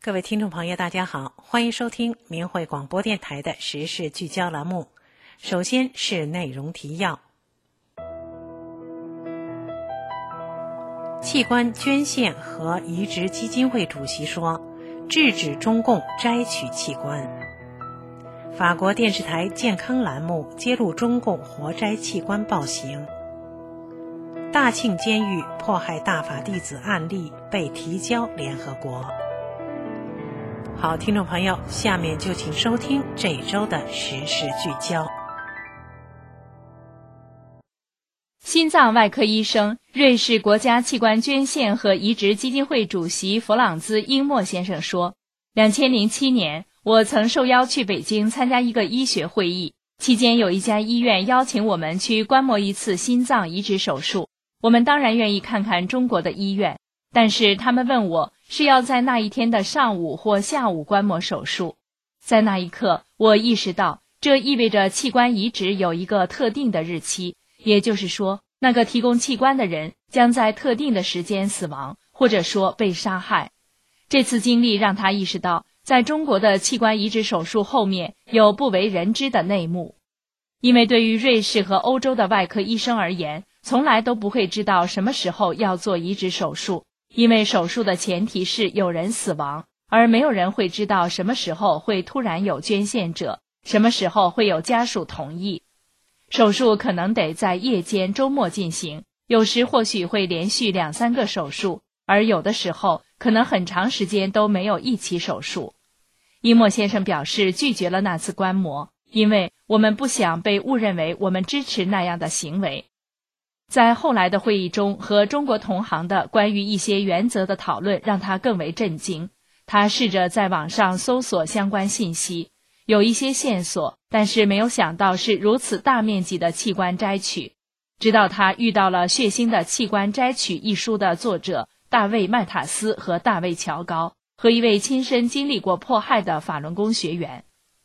各位听众朋友大家好，欢迎收听明慧广播电台的时事聚焦栏目。首先是内容提要。器官捐献和移植基金会主席说，制止中共摘取器官。法国电视台健康栏目揭露中共活摘器官暴行。大庆监狱迫害大法弟子案例被提交联合国。好，听众朋友，下面就请收听这一周的时事聚焦。 心脏外科医生、瑞士国家器官捐献和移植基金会主席弗朗兹·英默先生说，2007年，我曾受邀去北京参加一个医学会议，期间有一家医院邀请我们去观摩一次心脏移植手术。我们当然愿意看看中国的医院，但是他们问我是要在那一天的上午或下午观摩手术。在那一刻，我意识到这意味着器官移植有一个特定的日期，也就是说，那个提供器官的人将在特定的时间死亡，或者说被杀害。这次经历让他意识到，在中国的器官移植手术后面有不为人知的内幕。因为对于瑞士和欧洲的外科医生而言，从来都不会知道什么时候要做移植手术，因为手术的前提是有人死亡，而没有人会知道什么时候会突然有捐献者，什么时候会有家属同意。手术可能得在夜间、周末进行，有时或许会连续2-3个手术，而有的时候可能很长时间都没有一起手术。伊默先生表示拒绝了那次观摩，因为我们不想被误认为我们支持那样的行为。在后来的会议中，和中国同行的关于一些原则的讨论让他更为震惊。他试着在网上搜索相关信息，有一些线索，但是没有想到是如此大面积的器官摘取。直到他遇到了《血腥的器官摘取》一书的作者大卫·麦塔斯和大卫·乔高，和一位亲身经历过迫害的法轮功学员。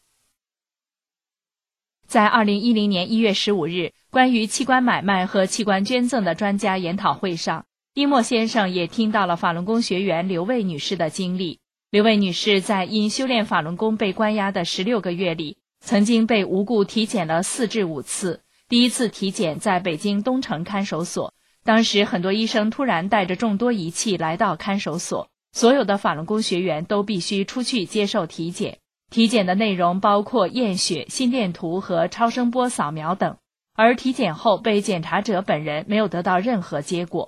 在2010年1月15日，关于器官买卖和器官捐赠的专家研讨会上，伊默先生也听到了法轮功学员刘卫女士的经历。刘卫女士在因修炼法轮功被关押的16个月里，曾经被无故体检了4至5次。第一次体检在北京东城看守所，当时很多医生突然带着众多仪器来到看守所，所有的法轮功学员都必须出去接受体检。体检的内容包括验血、心电图和超声波扫描等，而体检后被检查者本人没有得到任何结果。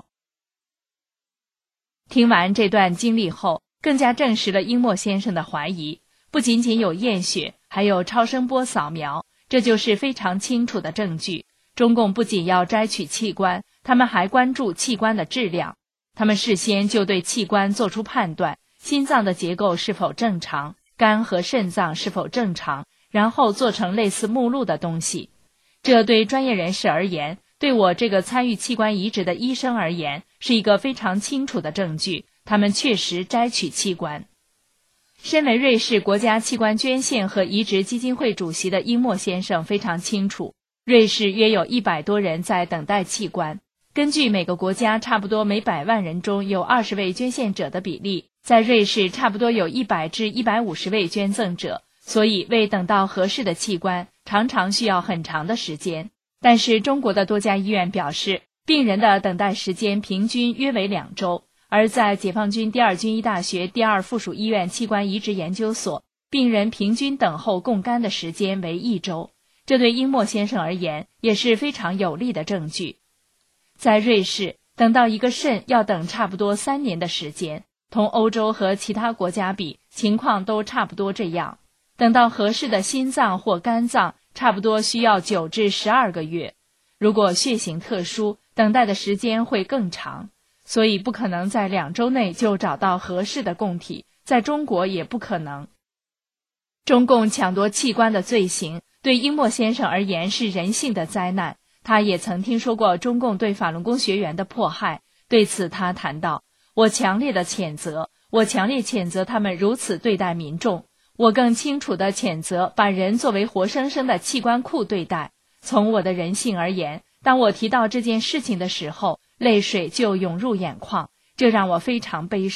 听完这段经历后，更加证实了英默先生的怀疑，不仅仅有验血，还有超声波扫描，这就是非常清楚的证据。中共不仅要摘取器官，他们还关注器官的质量，他们事先就对器官做出判断，心脏的结构是否正常，肝和肾脏是否正常，然后做成类似目录的东西。这对专业人士而言，对我这个参与器官移植的医生而言，是一个非常清楚的证据，他们确实摘取器官。身为瑞士国家器官捐献和移植基金会主席的英默先生非常清楚，瑞士约有100多人在等待器官。根据每个国家差不多每100万人中有20位捐献者的比例，在瑞士差不多有100至150位捐赠者，所以为等到合适的器官，常常需要很长的时间。但是中国的多家医院表示，病人的等待时间平均约为2周，而在解放军第二军医大学第2附属医院器官移植研究所，病人平均等候供肝的时间为1周。这对英默先生而言也是非常有力的证据。在瑞士，等到一个肾要等差不多3年的时间，同欧洲和其他国家比，情况都差不多这样。等到合适的心脏或肝脏，差不多需要9至12个月。如果血型特殊，等待的时间会更长，所以不可能在2周内就找到合适的供体，在中国也不可能。中共抢夺器官的罪行，对英默先生而言是人性的灾难。他也曾听说过中共对法轮功学员的迫害，对此他谈到，我强烈谴责他们如此对待民众，我更清楚地谴责把人作为活生生的器官库对待。从我的人性而言，当我提到这件事情的时候，泪水就涌入眼眶，这让我非常悲伤。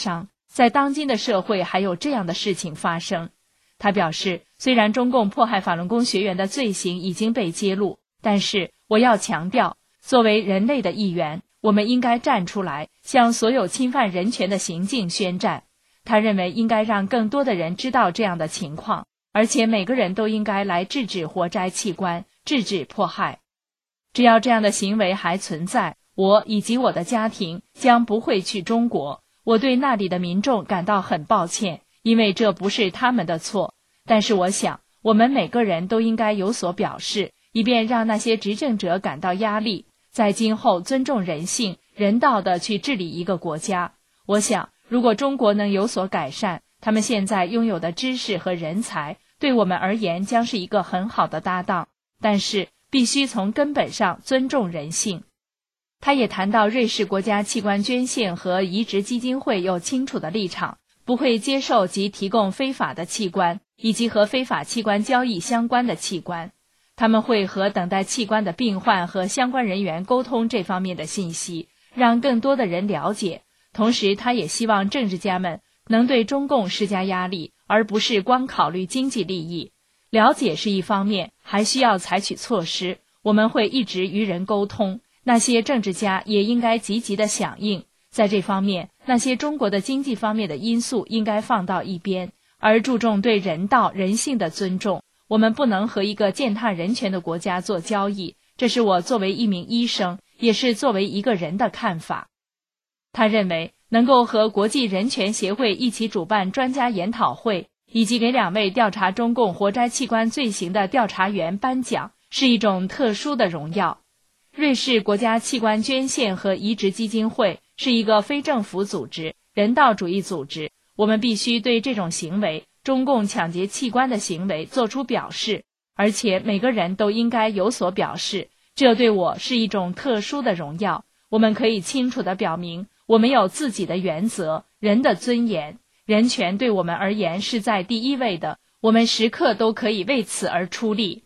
在当今的社会还有这样的事情发生。他表示，虽然中共迫害法轮功学员的罪行已经被揭露，但是我要强调，作为人类的一员，我们应该站出来，向所有侵犯人权的行径宣战。他认为应该让更多的人知道这样的情况，而且每个人都应该来制止活摘器官，制止迫害。只要这样的行为还存在，我以及我的家庭将不会去中国。我对那里的民众感到很抱歉，因为这不是他们的错。但是我想，我们每个人都应该有所表示，以便让那些执政者感到压力，在今后尊重人性、人道地去治理一个国家。我想，如果中国能有所改善，他们现在拥有的知识和人才，对我们而言将是一个很好的搭档。但是，必须从根本上尊重人性。他也谈到瑞士国家器官捐献和移植基金会有清楚的立场，不会接受及提供非法的器官，以及和非法器官交易相关的器官。他们会和等待器官的病患和相关人员沟通这方面的信息，让更多的人了解。同时，他也希望政治家们能对中共施加压力，而不是光考虑经济利益。了解是一方面，还需要采取措施。我们会一直与人沟通，那些政治家也应该积极的响应。在这方面，那些中国的经济方面的因素应该放到一边，而注重对人道、人性的尊重。我们不能和一个践踏人权的国家做交易，这是我作为一名医生，也是作为一个人的看法。他认为，能够和国际人权协会一起主办专家研讨会，以及给2位调查中共活摘器官罪行的调查员颁奖，是一种特殊的荣耀。瑞士国家器官捐献和移植基金会是一个非政府组织、人道主义组织，我们必须对这种行为，中共抢劫器官的行为做出表示，而且每个人都应该有所表示。这对我是一种特殊的荣耀。我们可以清楚地表明，我们有自己的原则，人的尊严，人权对我们而言是在第一位的，我们时刻都可以为此而出力。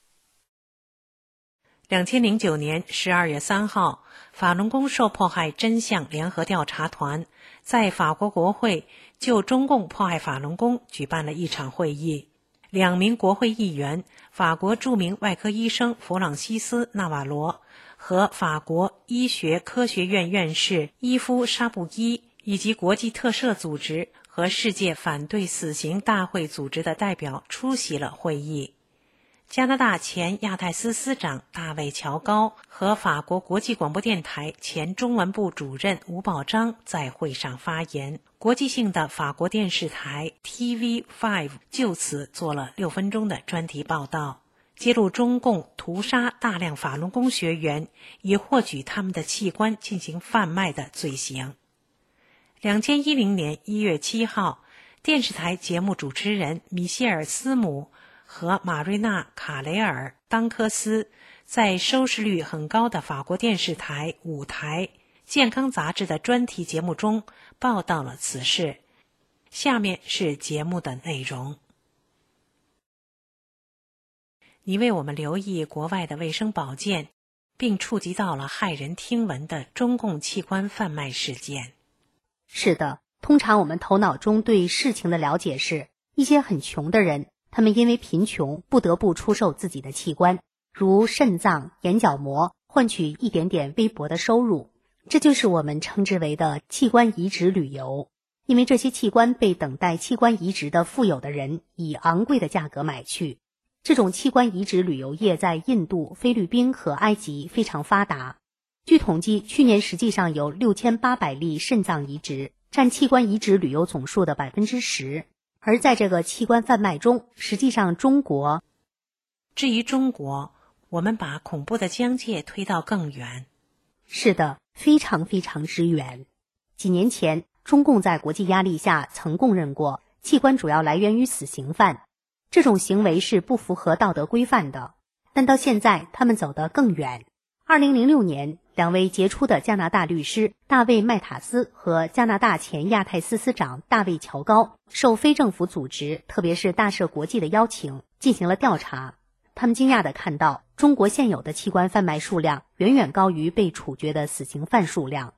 2009年12月3号，法轮功受迫害真相联合调查团在法国国会就中共迫害法轮功举办了一场会议。2名国会议员，法国著名外科医生弗朗西斯·纳瓦罗和法国医学科学院院士伊夫·沙布伊，以及国际特赦组织和世界反对死刑大会组织的代表出席了会议。加拿大前亚太司司长大卫·乔高和法国国际广播电台前中文部主任吴宝章在会上发言。国际性的法国电视台 TV5 就此做了6分钟的专题报道，揭露中共屠杀大量法轮功学员，以获取他们的器官进行贩卖的罪行。2010年1月7号，电视台节目主持人米歇尔·斯姆和马瑞娜·卡雷尔·当科斯在收视率很高的法国电视台5台健康杂志的专题节目中报道了此事。下面是节目的内容。你为我们留意国外的卫生保健，并触及到了骇人听闻的中共器官贩卖事件。 是的，通常我们头脑中对事情的了解是，一些很穷的人，他们因为贫穷不得不出售自己的器官，如肾脏、眼角膜，换取一点点微薄的收入。这就是我们称之为的器官移植旅游。因为这些器官被等待器官移植的富有的人以昂贵的价格买去。这种器官移植旅游业在印度、菲律宾和埃及非常发达。据统计，去年实际上有6800例肾脏移植，占器官移植旅游总数的 10%。而在这个器官贩卖中，实际上至于中国，我们把恐怖的疆界推到更远。 是的，非常非常之远。几年前，中共在国际压力下曾供认过，器官主要来源于死刑犯，这种行为是不符合道德规范的。但到现在，他们走得更远。2006年，2位杰出的加拿大律师大卫·麦塔斯和加拿大前亚太司司长大卫·乔高受非政府组织，特别是大赦国际的邀请，进行了调查。他们惊讶地看到，中国现有的器官贩卖数量远远高于被处决的死刑犯数量。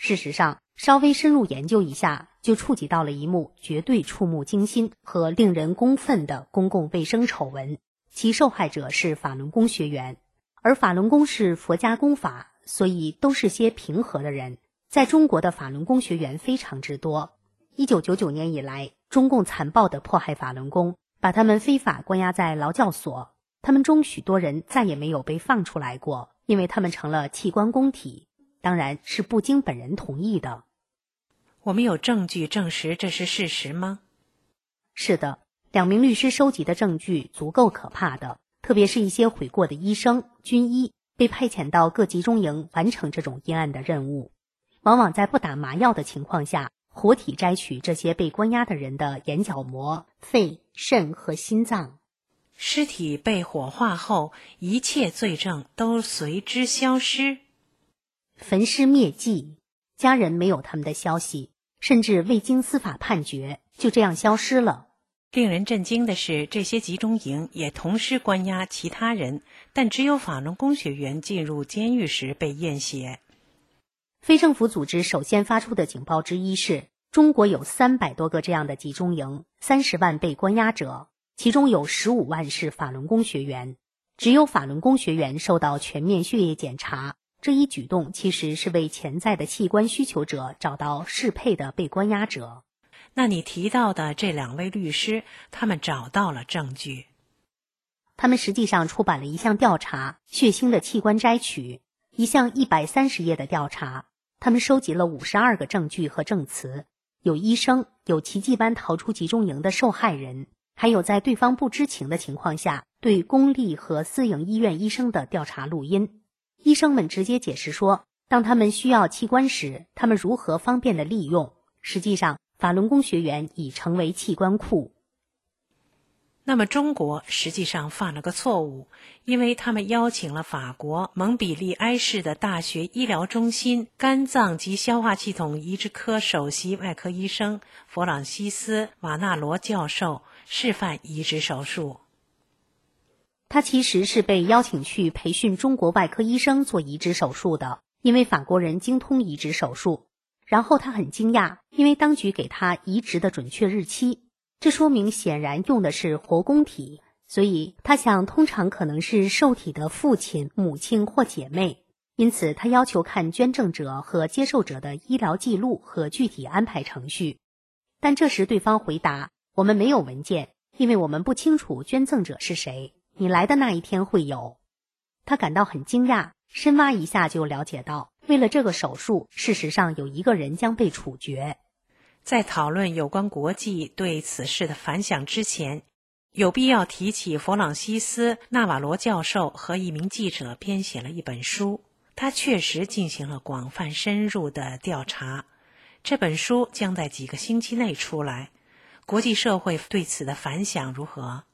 事实上，稍微深入研究一下，就触及到了一幕绝对触目惊心和令人公愤的公共卫生丑闻，其受害者是法轮功学员。而法轮功是佛家功法，所以都是些平和的人。在中国的法轮功学员非常之多。1999年以来，中共残暴地迫害法轮功，把他们非法关押在劳教所。他们中许多人再也没有被放出来过，因为他们成了器官工体，当然是不经本人同意的。 我们有证据证实这是事实吗？ 是的，2名律师收集的证据足够可怕的，特别是一些悔过的医生、军医被派遣到各集中营完成这种阴暗的任务，往往在不打麻药的情况下，活体摘取这些被关押的人的眼角膜、肺、肾和心脏。 尸体被火化后，一切罪证都随之消失。 焚尸灭迹，家人没有他们的消息，甚至未经司法判决，就这样消失了。 令人震惊的是，这些集中营也同时关押其他人，但只有法轮功学员进入监狱时被验血。 非政府组织首先发出的警报之一是，中国有300多个这样的集中营，30万被关押者，其中有15万是法轮功学员。只有法轮功学员受到全面血液检查，这一举动其实是为潜在的器官需求者找到适配的被关押者。 那你提到的这2位律师，他们找到了证据。 他们实际上出版了一项调查，血腥的器官摘取，一项130页的调查。他们收集了52个证据和证词，有医生，有奇迹般逃出集中营的受害人，还有在对方不知情的情况下对公立和私营医院医生的调查录音。医生们直接解释说，当他们需要器官时，他们如何方便的利用。实际上，法轮功学员已成为器官库。 那么中国实际上犯了个错误，因为他们邀请了法国蒙彼利埃市的大学医疗中心肝脏及消化系统移植科首席外科医生弗朗西斯·瓦纳罗教授示范移植手术。 他其实是被邀请去培训中国外科医生做移植手术的，因为法国人精通移植手术。然后他很惊讶，因为当局给他移植的准确日期，这说明显然用的是活公体，所以他想通常可能是受体的父亲、母亲或姐妹，因此他要求看捐赠者和接受者的医疗记录和具体安排程序。但这时对方回答，我们没有文件，因为我们不清楚捐赠者是谁，你来的那一天会有。他感到很惊讶，深挖一下就了解到，为了这个手术，事实上有一个人将被处决。 在讨论有关国际对此事的反响之前，有必要提起弗朗西斯·纳瓦罗教授和一名记者编写了一本书，他确实进行了广泛深入的调查。这本书将在几个星期内出来，国际社会对此的反响如何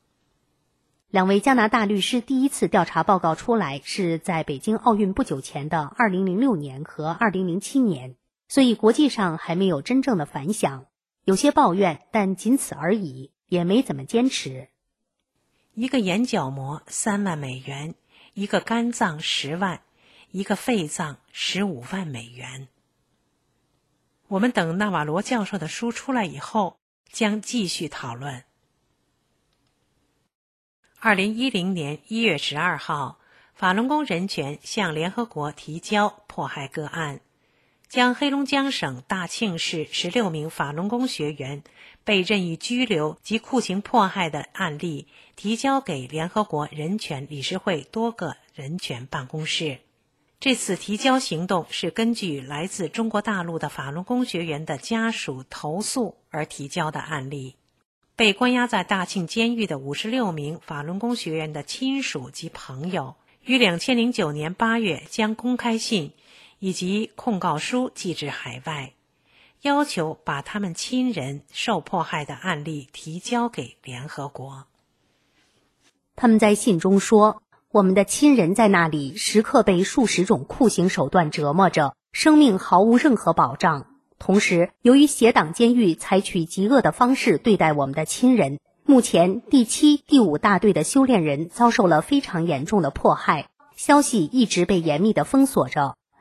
？2位加拿大律师第一次调查报告出来是在北京奥运不久前的2006年和2007年，所以国际上还没有真正的反响，有些抱怨，但仅此而已，也没怎么坚持。 一个眼角膜3万美元，一个肝脏10万，一个肺脏15万美元。我们等纳瓦罗教授的书出来以后，将继续讨论。2010年1月12号，法轮功人权向联合国提交迫害个案，将黑龙江省大庆市16名法轮功学员被任意拘留及酷刑迫害的案例提交给联合国人权理事会多个人权办公室。这次提交行动是根据来自中国大陆的法轮功学员的家属投诉而提交的案例。被关押在大庆监狱的56名法轮功学员的亲属及朋友，于2009年8月将公开信以及控告书寄至海外，要求把他们亲人受迫害的案例提交给联合国。 他们在信中说，我们的亲人在那里时刻被数十种酷刑手段折磨着，生命毫无任何保障。同时，由于邪党监狱采取极恶的方式对待我们的亲人，目前第7、第5大队的修炼人遭受了非常严重的迫害，消息一直被严密地封锁着。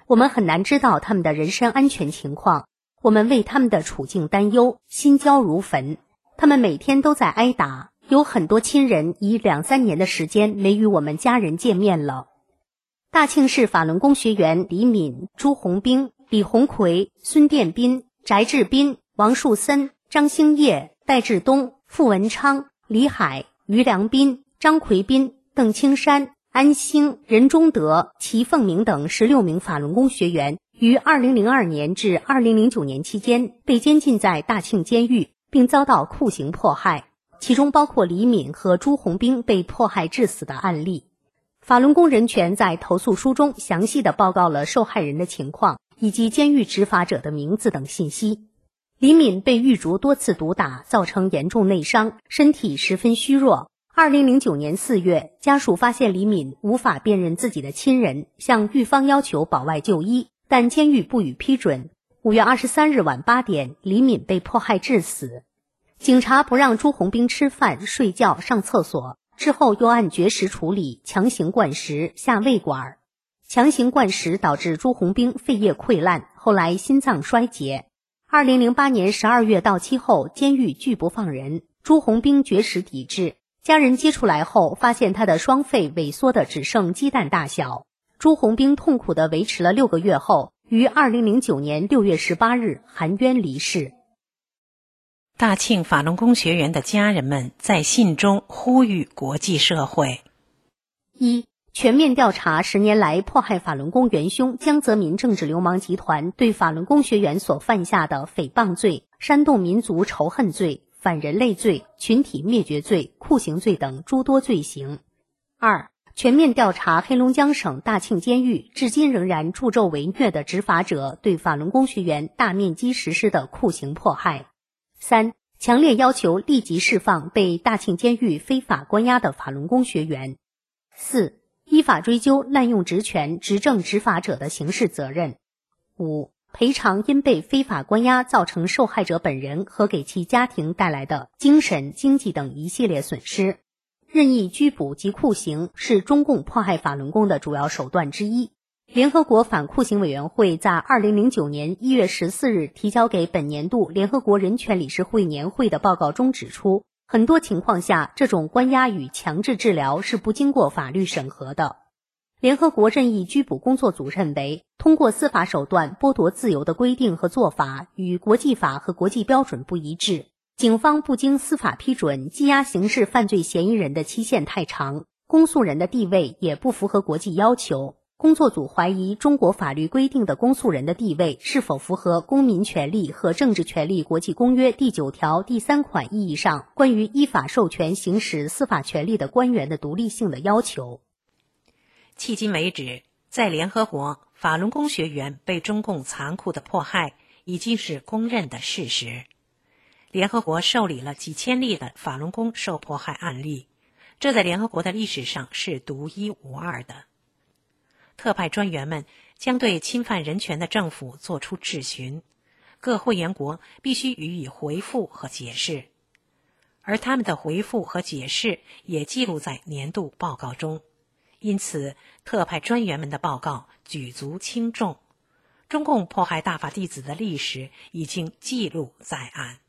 我们很难知道他们的人身安全情况，我们为他们的处境担忧，心焦如焚。他们每天都在挨打，有很多亲人已2-3年的时间没与我们家人见面了。大庆市法轮功学员李敏、朱红兵、李红奎、孙殿斌、翟志斌、王树森、张兴业、戴志东、傅文昌、李海、于良斌、张奎斌、邓青山、安兴、任忠德、齐凤鸣等16名法轮功学员于2002年至2009年期间被监禁在大庆监狱，并遭到酷刑迫害，其中包括李敏和朱红兵被迫害致死的案例。法轮功人权在投诉书中详细地报告了受害人的情况以及监狱执法者的名字等信息。李敏被狱卒多次毒打，造成严重内伤，身体十分虚弱。2009年4月，家属发现李敏无法辨认自己的亲人，向狱方要求保外就医，但监狱不予批准。5月23日晚8点，李敏被迫害致死。警察不让朱红兵吃饭、睡觉、上厕所，之后又按绝食处理，强行灌食、下胃管。强行灌食导致朱红兵肺叶溃烂，后来心脏衰竭。2008年12月到期后，监狱拒不放人，朱红兵绝食抵制。家人接出来后，发现他的双肺萎缩的只剩鸡蛋大小。朱红兵痛苦地维持了6个月后，于2009年6月18日含冤离世。 大庆法轮功学员的家人们在信中呼吁国际社会： 一、全面调查10年来迫害法轮功元凶江泽民政治流氓集团对法轮功学员所犯下的诽谤罪、煽动民族仇恨罪、反人类罪、群体灭绝罪、酷刑罪等诸多罪行。二、全面调查黑龙江省大庆监狱至今仍然助纣为虐的执法者对法轮功学员大面积实施的酷刑迫害。三、强烈要求立即释放被大庆监狱非法关押的法轮功学员。四、依法追究滥用职权、执政执法者的刑事责任。五、赔偿因被非法关押造成受害者本人和给其家庭带来的精神、经济等一系列损失。任意拘捕及酷刑是中共迫害法轮功的主要手段之一。联合国反酷刑委员会在2009年1月14日提交给本年度联合国人权理事会年会的报告中指出，很多情况下，这种关押与强制治疗是不经过法律审核的。联合国任意拘捕工作组认为，通过司法手段剥夺自由的规定和做法与国际法和国际标准不一致，警方不经司法批准羁押刑事犯罪嫌疑人的期限太长，公诉人的地位也不符合国际要求。工作组怀疑中国法律规定的公诉人的地位是否符合《公民权利和政治权利国际公约》第9条第3款意义上关于依法授权行使司法权利的官员的独立性的要求。 迄今为止，在联合国，法轮功学员被中共残酷的迫害已经是公认的事实。联合国受理了几千例的法轮功受迫害案例，这在联合国的历史上是独一无二的。特派专员们将对侵犯人权的政府作出质询，各会员国必须予以回复和解释，而他们的回复和解释也记录在年度报告中。因此，特派专员们的报告举足轻重，中共迫害大法弟子的历史已经记录在案。